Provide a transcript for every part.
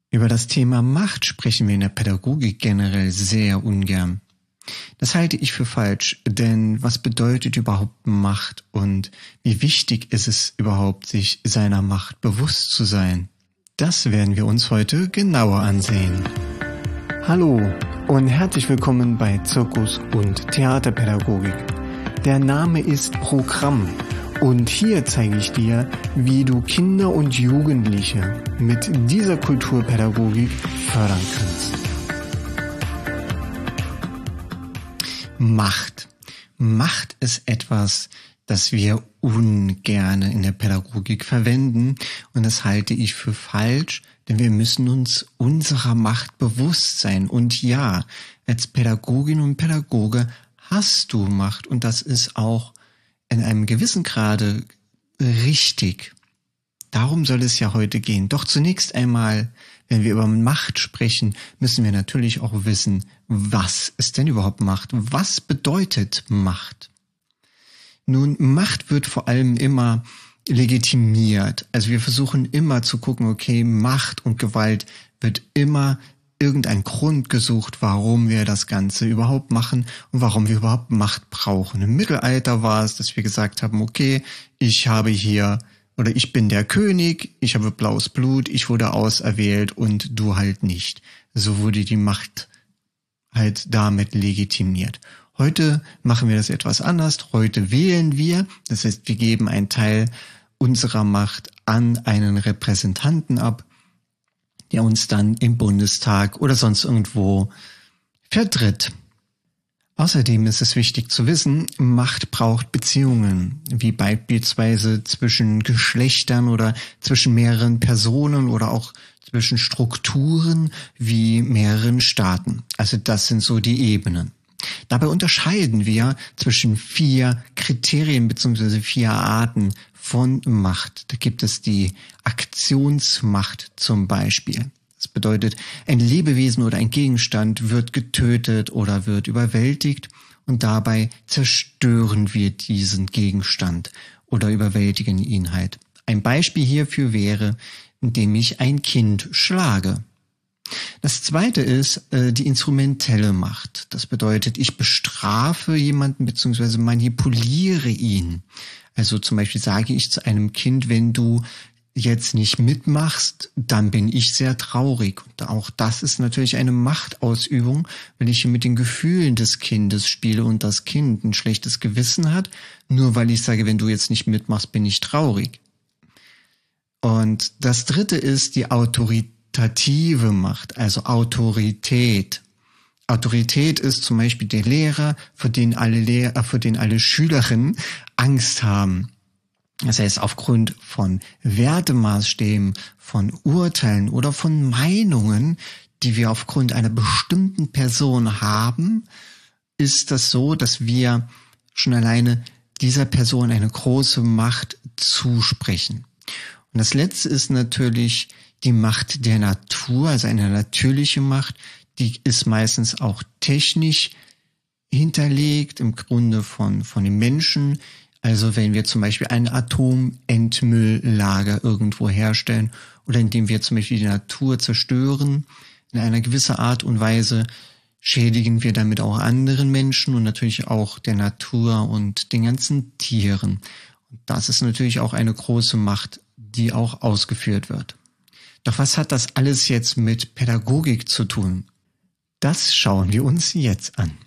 Über das Thema Macht sprechen wir in der Pädagogik generell sehr ungern. Das halte ich für falsch, denn was bedeutet überhaupt Macht und wie wichtig ist es überhaupt, sich seiner Macht bewusst zu sein? Das werden wir uns heute genauer ansehen. Hallo und herzlich willkommen bei Zirkus- und Theaterpädagogik. Der Name ist Programm. Und hier zeige ich dir, wie du Kinder und Jugendliche mit dieser Kulturpädagogik fördern kannst. Macht. Macht ist etwas, das wir ungerne in der Pädagogik verwenden. Und das halte ich für falsch, denn wir müssen uns unserer Macht bewusst sein. Und ja, als Pädagogin und Pädagoge hast du Macht und das ist auch in einem gewissen Grade richtig. Darum soll es ja heute gehen. Doch zunächst einmal, wenn wir über Macht sprechen, müssen wir natürlich auch wissen, was ist denn überhaupt Macht? Was bedeutet Macht? Nun, Macht wird vor allem immer legitimiert. Also wir versuchen immer zu gucken, okay, Macht und Gewalt wird immer irgendein Grund gesucht, warum wir das Ganze überhaupt machen und warum wir überhaupt Macht brauchen. Im Mittelalter war es, dass wir gesagt haben, okay, ich bin der König, ich habe blaues Blut, ich wurde auserwählt und du halt nicht. So wurde die Macht halt damit legitimiert. Heute machen wir das etwas anders. Heute wählen wir, das heißt, wir geben einen Teil unserer Macht an einen Repräsentanten ab, der uns dann im Bundestag oder sonst irgendwo vertritt. Außerdem ist es wichtig zu wissen, Macht braucht Beziehungen, wie beispielsweise zwischen Geschlechtern oder zwischen mehreren Personen oder auch zwischen Strukturen wie mehreren Staaten. Also das sind so die Ebenen. Dabei unterscheiden wir zwischen 4 Kriterien bzw. 4 Arten von Macht. Da gibt es die Aktionsmacht zum Beispiel. Das bedeutet, ein Lebewesen oder ein Gegenstand wird getötet oder wird überwältigt und dabei zerstören wir diesen Gegenstand oder überwältigen ihn halt. Ein Beispiel hierfür wäre, indem ich ein Kind schlage. Das zweite ist die instrumentelle Macht. Das bedeutet, ich bestrafe jemanden bzw. manipuliere ihn. Also zum Beispiel sage ich zu einem Kind, wenn du jetzt nicht mitmachst, dann bin ich sehr traurig. Und auch das ist natürlich eine Machtausübung, wenn ich mit den Gefühlen des Kindes spiele und das Kind ein schlechtes Gewissen hat, nur weil ich sage, wenn du jetzt nicht mitmachst, bin ich traurig. Und das dritte ist die autoritative Macht, also Autorität. Autorität ist zum Beispiel der Lehrer, für den alle Schülerinnen Angst haben. Das heißt, aufgrund von Wertemaßstäben, von Urteilen oder von Meinungen, die wir aufgrund einer bestimmten Person haben, ist das so, dass wir schon alleine dieser Person eine große Macht zusprechen. Und das letzte ist natürlich die Macht der Natur, also eine natürliche Macht, die ist meistens auch technisch hinterlegt, im Grunde von den Menschen. Also wenn wir zum Beispiel ein Atomendmülllager irgendwo herstellen oder indem wir zum Beispiel die Natur zerstören, in einer gewissen Art und Weise schädigen wir damit auch anderen Menschen und natürlich auch der Natur und den ganzen Tieren. Und das ist natürlich auch eine große Macht, die auch ausgeführt wird. Doch was hat das alles jetzt mit Pädagogik zu tun? Das schauen wir uns jetzt an.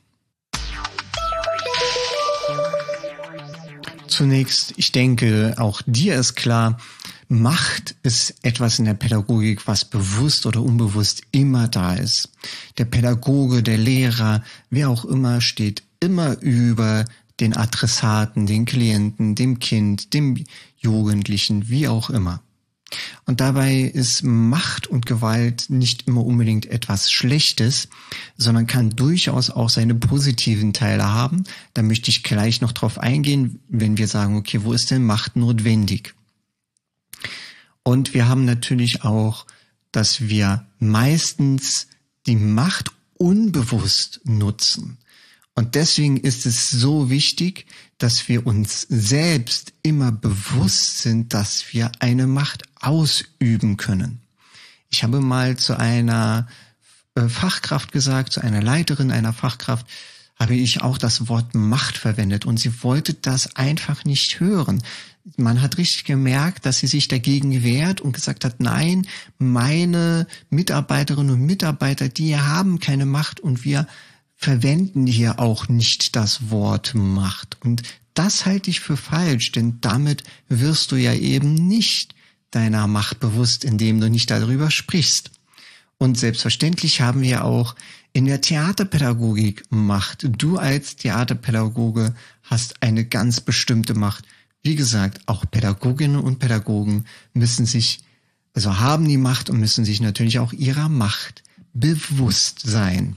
Zunächst, ich denke, auch dir ist klar, Macht ist etwas in der Pädagogik, was bewusst oder unbewusst immer da ist. Der Pädagoge, der Lehrer, wer auch immer, steht immer über den Adressaten, den Klienten, dem Kind, dem Jugendlichen, wie auch immer. Und dabei ist Macht und Gewalt nicht immer unbedingt etwas Schlechtes, sondern kann durchaus auch seine positiven Teile haben. Da möchte ich gleich noch drauf eingehen, wenn wir sagen, okay, wo ist denn Macht notwendig? Und wir haben natürlich auch, dass wir meistens die Macht unbewusst nutzen. Und deswegen ist es so wichtig, dass wir uns selbst immer bewusst sind, dass wir eine Macht ausüben können. Ich habe mal zu einer Fachkraft gesagt, zu einer Leiterin einer Fachkraft, habe ich auch das Wort Macht verwendet und sie wollte das einfach nicht hören. Man hat richtig gemerkt, dass sie sich dagegen wehrt und gesagt hat, nein, meine Mitarbeiterinnen und Mitarbeiter, die haben keine Macht und wir verwenden hier auch nicht das Wort Macht. Und das halte ich für falsch, denn damit wirst du ja eben nicht deiner Macht bewusst, indem du nicht darüber sprichst. Und selbstverständlich haben wir auch in der Theaterpädagogik Macht. Du als Theaterpädagoge hast eine ganz bestimmte Macht. Wie gesagt, auch Pädagoginnen und Pädagogen haben die Macht und müssen sich natürlich auch ihrer Macht bewusst sein.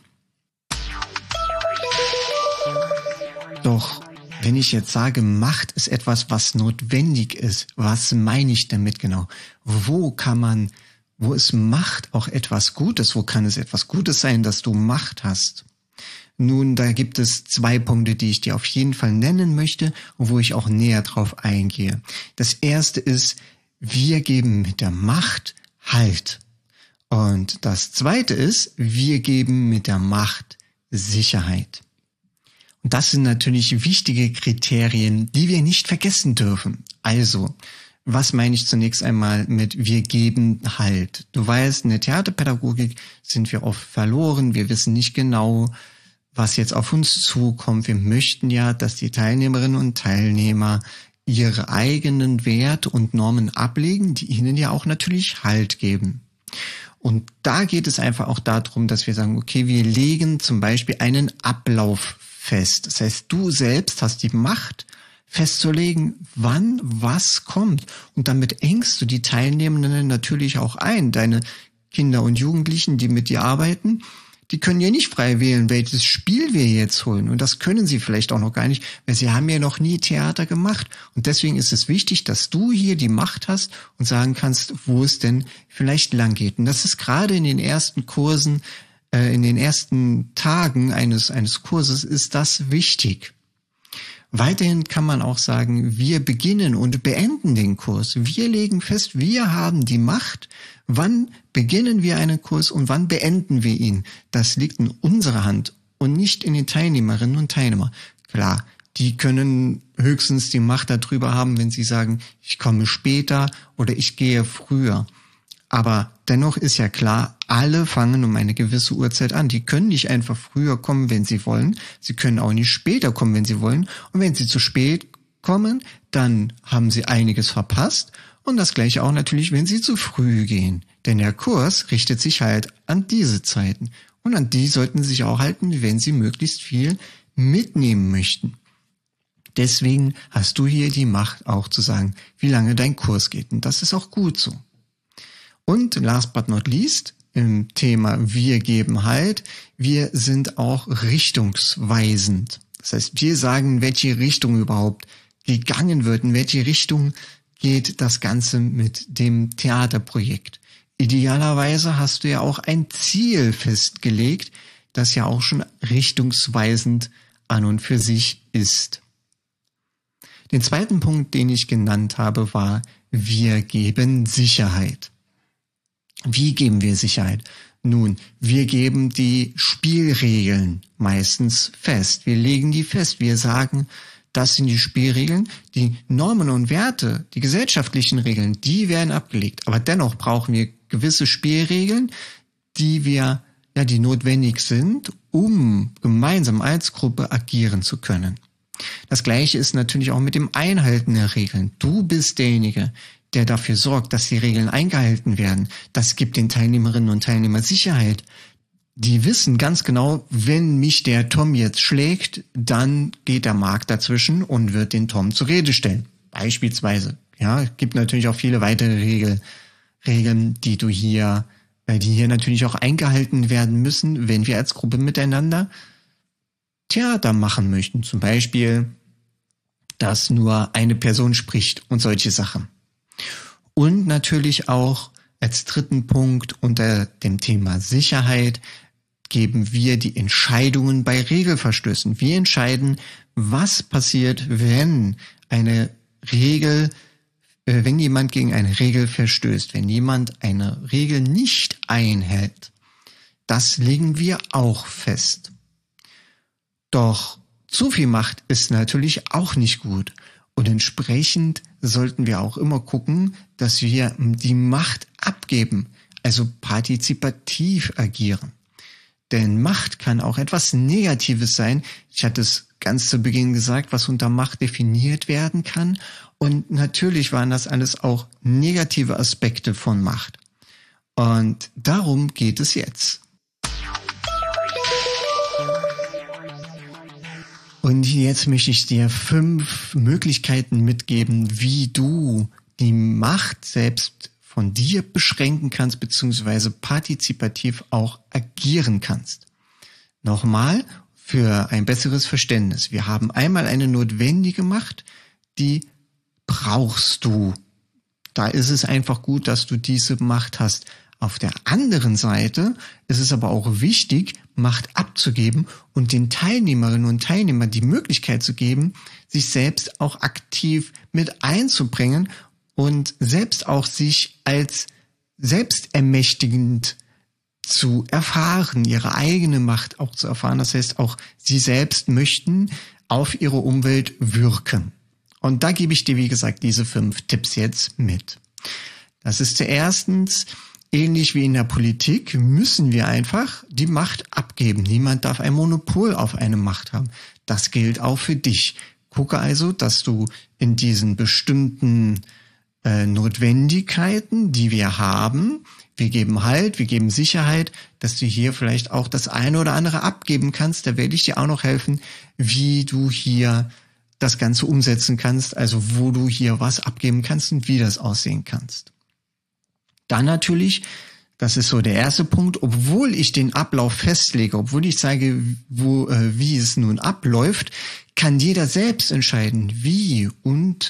Doch wenn ich jetzt sage, Macht ist etwas, was notwendig ist, was meine ich damit genau? Wo ist Macht auch etwas Gutes? Wo kann es etwas Gutes sein, dass du Macht hast? Nun, da gibt es 2 Punkte, die ich dir auf jeden Fall nennen möchte und wo ich auch näher drauf eingehe. Das erste ist, wir geben mit der Macht Halt. Und das zweite ist, wir geben mit der Macht Sicherheit. Und das sind natürlich wichtige Kriterien, die wir nicht vergessen dürfen. Also, was meine ich zunächst einmal mit wir geben Halt? Du weißt, in der Theaterpädagogik sind wir oft verloren. Wir wissen nicht genau, was jetzt auf uns zukommt. Wir möchten ja, dass die Teilnehmerinnen und Teilnehmer ihre eigenen Werte und Normen ablegen, die ihnen ja auch natürlich Halt geben. Und da geht es einfach auch darum, dass wir sagen, okay, wir legen zum Beispiel einen Ablauf fest. Das heißt, du selbst hast die Macht, festzulegen, wann was kommt. Und damit engst du die Teilnehmenden natürlich auch ein. Deine Kinder und Jugendlichen, die mit dir arbeiten, die können ja nicht frei wählen, welches Spiel wir jetzt holen. Und das können sie vielleicht auch noch gar nicht, weil sie haben ja noch nie Theater gemacht. Und deswegen ist es wichtig, dass du hier die Macht hast und sagen kannst, wo es denn vielleicht lang geht. Und das ist gerade in den ersten Kursen, in den ersten Tagen eines Kurses ist das wichtig. Weiterhin kann man auch sagen, wir beginnen und beenden den Kurs. Wir legen fest, wir haben die Macht. Wann beginnen wir einen Kurs und wann beenden wir ihn? Das liegt in unserer Hand und nicht in den Teilnehmerinnen und Teilnehmern. Klar, die können höchstens die Macht darüber haben, wenn sie sagen, ich komme später oder ich gehe früher. Aber dennoch ist ja klar, alle fangen um eine gewisse Uhrzeit an. Die können nicht einfach früher kommen, wenn sie wollen. Sie können auch nicht später kommen, wenn sie wollen. Und wenn sie zu spät kommen, dann haben sie einiges verpasst. Und das Gleiche auch natürlich, wenn sie zu früh gehen. Denn der Kurs richtet sich halt an diese Zeiten. Und an die sollten sie sich auch halten, wenn sie möglichst viel mitnehmen möchten. Deswegen hast du hier die Macht auch zu sagen, wie lange dein Kurs geht. Und das ist auch gut so. Und last but not least, im Thema wir geben Halt, wir sind auch richtungsweisend. Das heißt, wir sagen, in welche Richtung überhaupt gegangen wird, in welche Richtung geht das Ganze mit dem Theaterprojekt. Idealerweise hast du ja auch ein Ziel festgelegt, das ja auch schon richtungsweisend an und für sich ist. Den zweiten Punkt, den ich genannt habe, war, wir geben Sicherheit. Wie geben wir Sicherheit? Nun, wir geben die Spielregeln meistens fest. Wir legen die fest. Wir sagen, das sind die Spielregeln. Die Normen und Werte, die gesellschaftlichen Regeln, die werden abgelegt. Aber dennoch brauchen wir gewisse Spielregeln, die notwendig sind, um gemeinsam als Gruppe agieren zu können. Das Gleiche ist natürlich auch mit dem Einhalten der Regeln. Du bist derjenige, der dafür sorgt, dass die Regeln eingehalten werden. Das gibt den Teilnehmerinnen und Teilnehmern Sicherheit. Die wissen ganz genau, wenn mich der Tom jetzt schlägt, dann geht der Marc dazwischen und wird den Tom zur Rede stellen. Beispielsweise. Ja, es gibt natürlich auch viele weitere Regeln, die hier natürlich auch eingehalten werden müssen, wenn wir als Gruppe miteinander Theater machen möchten. Zum Beispiel, dass nur eine Person spricht und solche Sachen. Und natürlich auch als dritten Punkt unter dem Thema Sicherheit geben wir die Entscheidungen bei Regelverstößen. Wir entscheiden, was passiert, wenn eine Regel wenn jemand gegen eine Regel verstößt, wenn jemand eine Regel nicht einhält, das legen wir auch fest. Doch zu viel Macht ist natürlich auch nicht gut. Und entsprechend sollten wir auch immer gucken, dass wir die Macht abgeben, also partizipativ agieren. Denn Macht kann auch etwas Negatives sein. Ich hatte es ganz zu Beginn gesagt, was unter Macht definiert werden kann. Und natürlich waren das alles auch negative Aspekte von Macht. Und darum geht es jetzt. Und jetzt möchte ich dir 5 Möglichkeiten mitgeben, wie du die Macht selbst von dir beschränken kannst, beziehungsweise partizipativ auch agieren kannst. Nochmal, für ein besseres Verständnis. Wir haben einmal eine notwendige Macht, die brauchst du. Da ist es einfach gut, dass du diese Macht hast. Auf der anderen Seite ist es aber auch wichtig, Macht abzugeben und den Teilnehmerinnen und Teilnehmern die Möglichkeit zu geben, sich selbst auch aktiv mit einzubringen und selbst auch sich als selbstermächtigend zu erfahren, ihre eigene Macht auch zu erfahren. Das heißt, auch sie selbst möchten auf ihre Umwelt wirken. Und da gebe ich dir, wie gesagt, diese 5 Tipps jetzt mit. Das ist erstens, ähnlich wie in der Politik müssen wir einfach die Macht abgeben. Niemand darf ein Monopol auf eine Macht haben. Das gilt auch für dich. Gucke also, dass du in diesen bestimmten Notwendigkeiten, die wir haben, wir geben Halt, wir geben Sicherheit, dass du hier vielleicht auch das eine oder andere abgeben kannst. Da werde ich dir auch noch helfen, wie du hier das Ganze umsetzen kannst, also wo du hier was abgeben kannst und wie das aussehen kannst. Dann natürlich, das ist so der erste Punkt, obwohl ich den Ablauf festlege, obwohl ich sage, wie es nun abläuft, kann jeder selbst entscheiden, wie und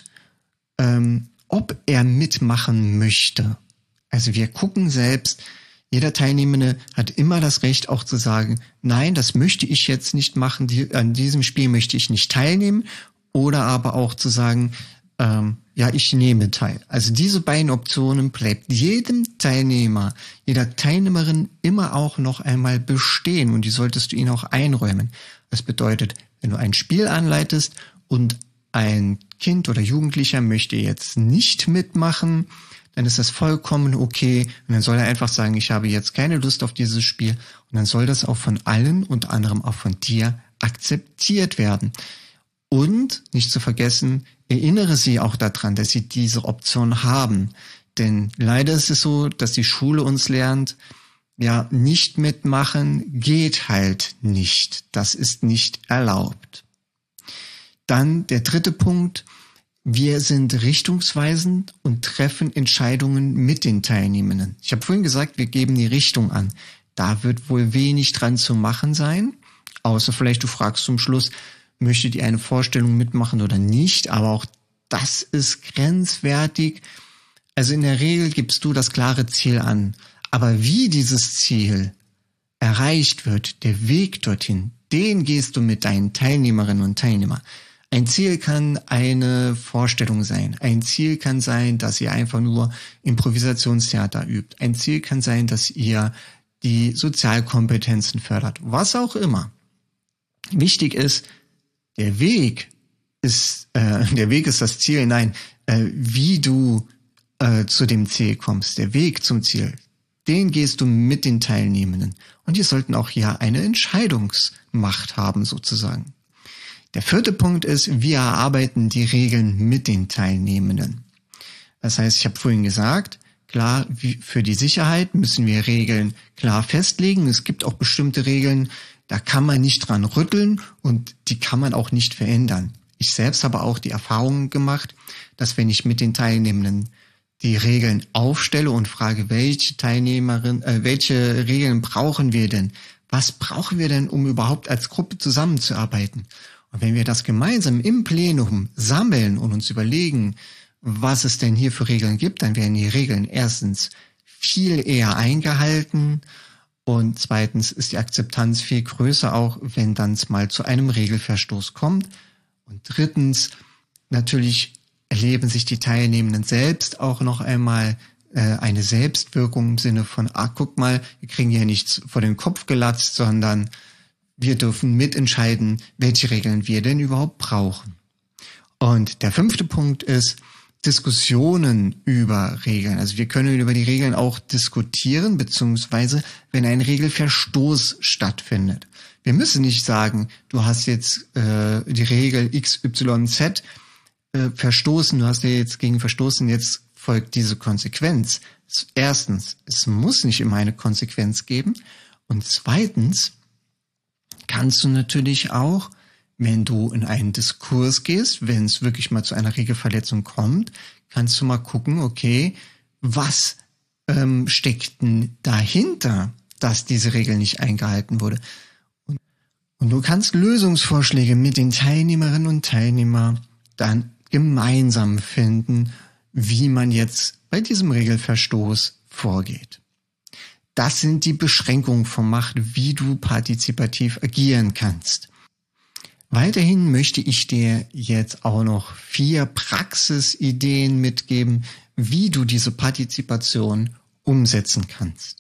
ob er mitmachen möchte. Also wir gucken selbst, jeder Teilnehmende hat immer das Recht auch zu sagen, nein, das möchte ich jetzt nicht machen, an diesem Spiel möchte ich nicht teilnehmen, oder aber auch zu sagen, ja, ich nehme teil. Also diese beiden Optionen bleibt jedem Teilnehmer, jeder Teilnehmerin immer auch noch einmal bestehen und die solltest du ihnen auch einräumen. Das bedeutet, wenn du ein Spiel anleitest und ein Kind oder Jugendlicher möchte jetzt nicht mitmachen, dann ist das vollkommen okay und dann soll er einfach sagen, ich habe jetzt keine Lust auf dieses Spiel und dann soll das auch von allen, unter anderem auch von dir, akzeptiert werden. Und, nicht zu vergessen, erinnere sie auch daran, dass sie diese Option haben. Denn leider ist es so, dass die Schule uns lernt, ja, nicht mitmachen geht halt nicht. Das ist nicht erlaubt. Dann der dritte Punkt. Wir sind richtungsweisend und treffen Entscheidungen mit den Teilnehmenden. Ich habe vorhin gesagt, wir geben die Richtung an. Da wird wohl wenig dran zu machen sein, außer vielleicht du fragst zum Schluss, möchtet ihr eine Vorstellung mitmachen oder nicht, aber auch das ist grenzwertig. Also in der Regel gibst du das klare Ziel an, aber wie dieses Ziel erreicht wird, der Weg dorthin, den gehst du mit deinen Teilnehmerinnen und Teilnehmern. Ein Ziel kann eine Vorstellung sein. Ein Ziel kann sein, dass ihr einfach nur Improvisationstheater übt. Ein Ziel kann sein, dass ihr die Sozialkompetenzen fördert. Was auch immer. Wichtig ist, der Weg ist das Ziel. Nein, wie du zu dem Ziel kommst, der Weg zum Ziel, den gehst du mit den Teilnehmenden. Und die sollten auch hier eine Entscheidungsmacht haben, sozusagen. Der vierte Punkt ist, wir erarbeiten die Regeln mit den Teilnehmenden. Das heißt, ich habe vorhin gesagt, klar, für die Sicherheit müssen wir Regeln klar festlegen. Es gibt auch bestimmte Regeln, da kann man nicht dran rütteln und die kann man auch nicht verändern. Ich selbst habe auch die Erfahrung gemacht, dass wenn ich mit den Teilnehmenden die Regeln aufstelle und frage, welche Regeln brauchen wir denn? Was brauchen wir denn, um überhaupt als Gruppe zusammenzuarbeiten? Und wenn wir das gemeinsam im Plenum sammeln und uns überlegen, was es denn hier für Regeln gibt, dann werden die Regeln erstens viel eher eingehalten und zweitens ist die Akzeptanz viel größer, auch wenn dann es mal zu einem Regelverstoß kommt. Und drittens, natürlich erleben sich die Teilnehmenden selbst auch noch einmal eine Selbstwirkung im Sinne von, guck mal, wir kriegen hier nichts vor den Kopf gelatzt, sondern wir dürfen mitentscheiden, welche Regeln wir denn überhaupt brauchen. Und der 5. Punkt ist Diskussionen über Regeln. Also wir können über die Regeln auch diskutieren, beziehungsweise wenn ein Regelverstoß stattfindet. Wir müssen nicht sagen, du hast jetzt die Regel XYZ verstoßen, du hast dir jetzt gegen verstoßen, jetzt folgt diese Konsequenz. Erstens, es muss nicht immer eine Konsequenz geben. Und zweitens kannst du natürlich auch, wenn du in einen Diskurs gehst, wenn es wirklich mal zu einer Regelverletzung kommt, kannst du mal gucken, okay, was steckt denn dahinter, dass diese Regel nicht eingehalten wurde? Und du kannst Lösungsvorschläge mit den Teilnehmerinnen und Teilnehmern dann gemeinsam finden, wie man jetzt bei diesem Regelverstoß vorgeht. Das sind die Beschränkungen von Macht, wie du partizipativ agieren kannst. Weiterhin möchte ich dir jetzt auch noch 4 Praxisideen mitgeben, wie du diese Partizipation umsetzen kannst.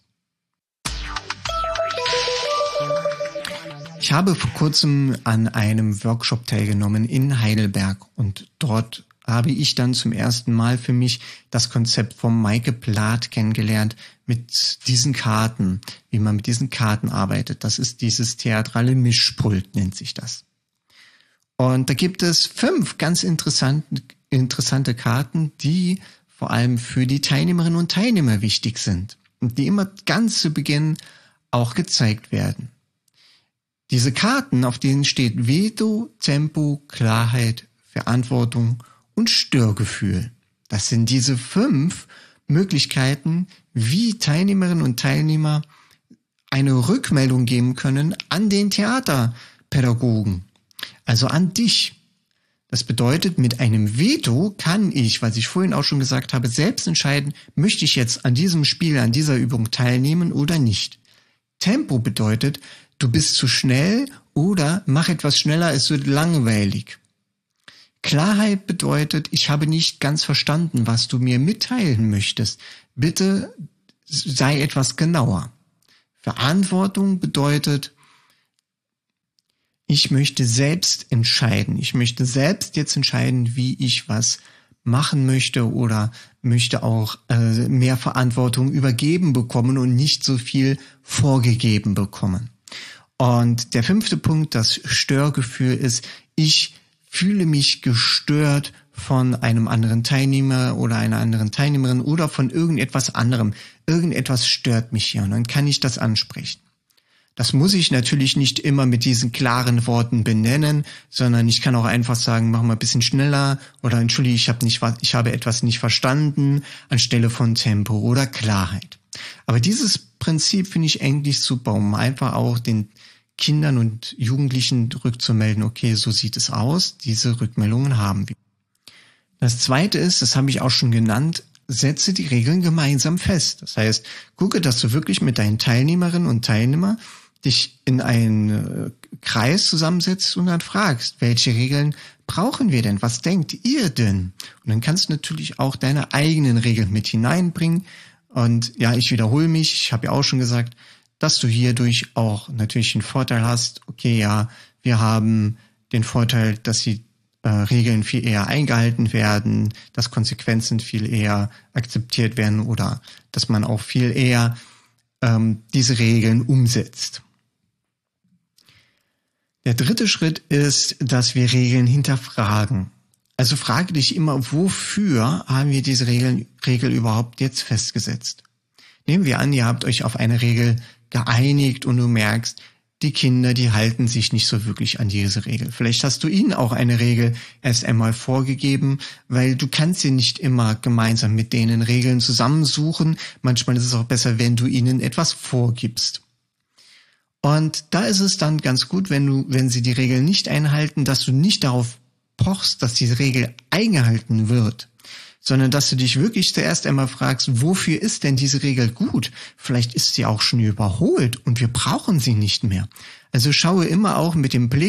Ich habe vor kurzem an einem Workshop teilgenommen in Heidelberg und dort habe ich dann zum ersten Mal für mich das Konzept von Meike Plath kennengelernt mit diesen Karten, wie man mit diesen Karten arbeitet. Das ist dieses theatrale Mischpult, nennt sich das. Und da gibt es 5 ganz interessante Karten, die vor allem für die Teilnehmerinnen und Teilnehmer wichtig sind und die immer ganz zu Beginn auch gezeigt werden. Diese Karten, auf denen steht Veto, Tempo, Klarheit, Verantwortung und Störgefühl. Das sind diese 5 Möglichkeiten, wie Teilnehmerinnen und Teilnehmer eine Rückmeldung geben können an den Theaterpädagogen, also an dich. Das bedeutet, mit einem Veto kann ich, was ich vorhin auch schon gesagt habe, selbst entscheiden, möchte ich jetzt an diesem Spiel, an dieser Übung teilnehmen oder nicht. Tempo bedeutet, du bist zu schnell oder mach etwas schneller, es wird langweilig. Klarheit bedeutet, ich habe nicht ganz verstanden, was du mir mitteilen möchtest. Bitte sei etwas genauer. Verantwortung bedeutet, ich möchte selbst entscheiden. Ich möchte selbst jetzt entscheiden, wie ich was machen möchte oder möchte auch mehr Verantwortung übergeben bekommen und nicht so viel vorgegeben bekommen. Und der 5. Punkt, das Störgefühl ist, ich fühle mich gestört von einem anderen Teilnehmer oder einer anderen Teilnehmerin oder von irgendetwas anderem. Irgendetwas stört mich hier und dann kann ich das ansprechen. Das muss ich natürlich nicht immer mit diesen klaren Worten benennen, sondern ich kann auch einfach sagen, mach mal ein bisschen schneller oder entschuldige, ich habe etwas nicht verstanden, anstelle von Tempo oder Klarheit. Aber dieses Prinzip finde ich eigentlich super, um einfach auch den Kindern und Jugendlichen rückzumelden, okay, so sieht es aus, diese Rückmeldungen haben wir. Das Zweite ist, das habe ich auch schon genannt, setze die Regeln gemeinsam fest. Das heißt, gucke, dass du wirklich mit deinen Teilnehmerinnen und Teilnehmern dich in einen Kreis zusammensetzt und dann fragst, welche Regeln brauchen wir denn? Was denkt ihr denn? Und dann kannst du natürlich auch deine eigenen Regeln mit hineinbringen. Und ja, ich wiederhole mich, ich habe ja auch schon gesagt, dass du hierdurch auch natürlich einen Vorteil hast. Okay, ja, wir haben den Vorteil, dass die Regeln viel eher eingehalten werden, dass Konsequenzen viel eher akzeptiert werden oder dass man auch viel eher diese Regeln umsetzt. Der 3. Schritt ist, dass wir Regeln hinterfragen. Also frage dich immer, wofür haben wir diese Regel überhaupt jetzt festgesetzt? Nehmen wir an, ihr habt euch auf eine Regel geeinigt und du merkst, die Kinder, die halten sich nicht so wirklich an diese Regel. Vielleicht hast du ihnen auch eine Regel erst einmal vorgegeben, weil du kannst sie nicht immer gemeinsam mit denen Regeln zusammensuchen. Manchmal ist es auch besser, wenn du ihnen etwas vorgibst. Und da ist es dann ganz gut, wenn sie die Regel nicht einhalten, dass du nicht darauf pochst, dass diese Regel eingehalten wird, sondern dass du dich wirklich zuerst einmal fragst, wofür ist denn diese Regel gut? Vielleicht ist sie auch schon überholt und wir brauchen sie nicht mehr. Also schaue immer auch mit dem Blick,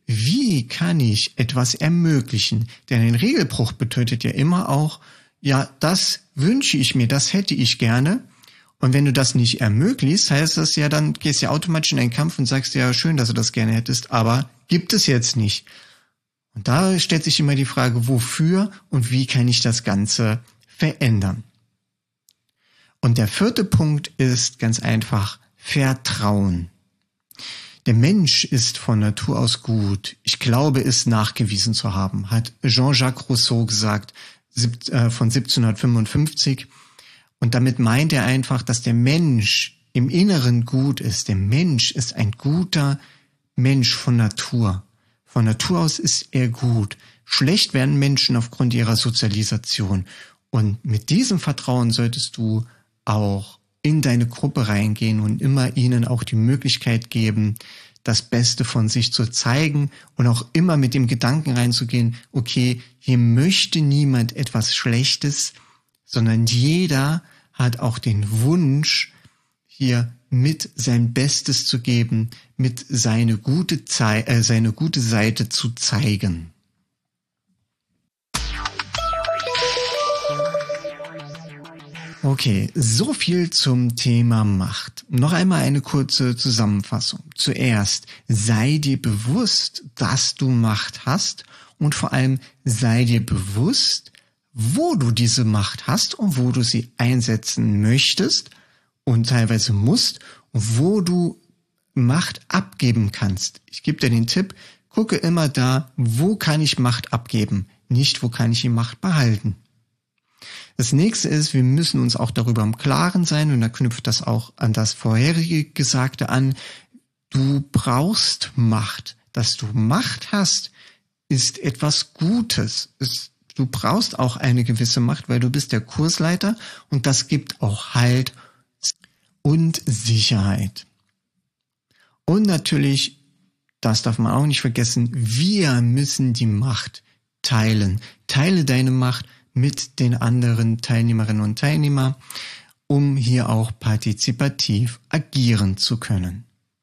wie kann ich etwas ermöglichen? Denn ein Regelbruch bedeutet ja immer auch, ja, das wünsche ich mir, das hätte ich gerne. Und wenn du das nicht ermöglichst, heißt das ja, dann gehst du ja automatisch in einen Kampf und sagst ja, schön, dass du das gerne hättest, aber gibt es jetzt nicht. Und da stellt sich immer die Frage, wofür und wie kann ich das Ganze verändern? Und der 4. Punkt ist ganz einfach Vertrauen. Der Mensch ist von Natur aus gut. Ich glaube, es nachgewiesen zu haben, hat Jean-Jacques Rousseau gesagt, von 1755. Und damit meint er einfach, dass der Mensch im Inneren gut ist. Der Mensch ist ein guter Mensch von Natur. Von Natur aus ist er gut. Schlecht werden Menschen aufgrund ihrer Sozialisation. Und mit diesem Vertrauen solltest du auch in deine Gruppe reingehen und immer ihnen auch die Möglichkeit geben, das Beste von sich zu zeigen und auch immer mit dem Gedanken reinzugehen, okay, hier möchte niemand etwas Schlechtes, sondern jeder hat auch den Wunsch, hier mit sein Bestes zu geben, mit seine gute Seite zu zeigen. Okay, so viel zum Thema Macht. Noch einmal eine kurze Zusammenfassung. Zuerst, sei dir bewusst, dass du Macht hast und vor allem sei dir bewusst, wo du diese Macht hast und wo du sie einsetzen möchtest und teilweise musst, wo du Macht abgeben kannst. Ich gebe dir den Tipp, gucke immer da, wo kann ich Macht abgeben, nicht wo kann ich die Macht behalten. Das nächste ist, wir müssen uns auch darüber im Klaren sein, und da knüpft das auch an das vorherige Gesagte an. Du brauchst Macht. Dass du Macht hast, ist etwas Gutes. Du brauchst auch eine gewisse Macht, weil du bist der Kursleiter und das gibt auch Halt und Sicherheit. Und natürlich, das darf man auch nicht vergessen, wir müssen die Macht teilen. Teile deine Macht mit den anderen Teilnehmerinnen und Teilnehmern, um hier auch partizipativ agieren zu können.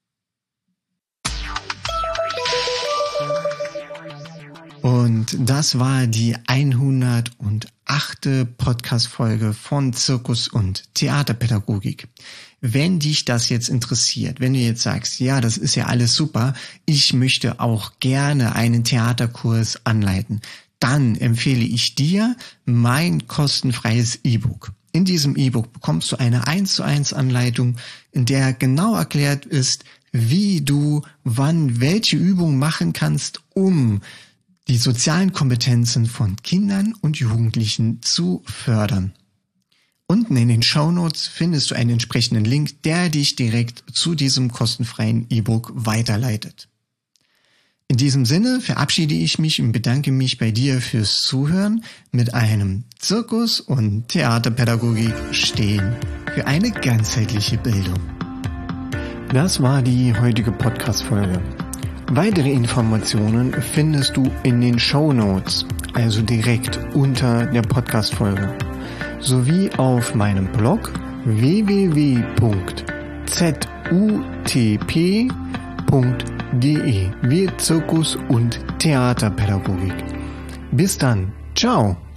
Und das war die 108. Podcast-Folge von Zirkus und Theaterpädagogik. Wenn dich das jetzt interessiert, wenn du jetzt sagst, ja, das ist ja alles super, ich möchte auch gerne einen Theaterkurs anleiten, dann empfehle ich dir mein kostenfreies E-Book. In diesem E-Book bekommst du eine 1:1 Anleitung, in der genau erklärt ist, wie du wann welche Übung machen kannst, um die sozialen Kompetenzen von Kindern und Jugendlichen zu fördern. Unten in den Shownotes findest du einen entsprechenden Link, der dich direkt zu diesem kostenfreien E-Book weiterleitet. In diesem Sinne verabschiede ich mich und bedanke mich bei dir fürs Zuhören. Mit einem Zirkus- und Theaterpädagogik stehen für eine ganzheitliche Bildung. Das war die heutige Podcast-Folge. Weitere Informationen findest du in den Shownotes, also direkt unter der Podcast-Folge, sowie auf meinem Blog www.zutp.de wie Zirkus- und Theaterpädagogik. Bis dann. Ciao.